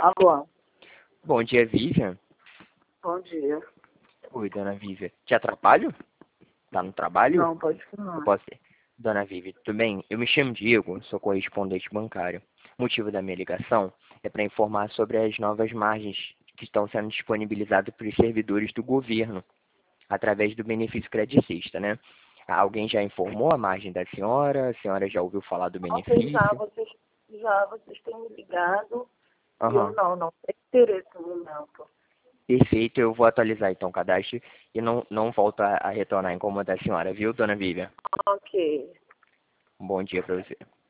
Alô, Bom dia, Vivian. bom dia. Oi, dona Vivian. Te atrapalho? Tá no trabalho? Não, pode Eu falar. posso ter. Dona Vivian, tudo bem? Eu me chamo Diego, sou correspondente bancário. O motivo da minha ligação é para informar sobre as novas margens que estão sendo disponibilizadas para os servidores do governo, através do benefício credicista, né? Alguém já informou a margem da senhora? A senhora já ouviu falar do Ok, benefício? vocês têm me ligado e eu Aham. não tenho interesse no momento. Perfeito, eu vou atualizar então o cadastro e não volto a retornar a incomodar a senhora, viu, dona Vivian? Ok. Um bom dia para você.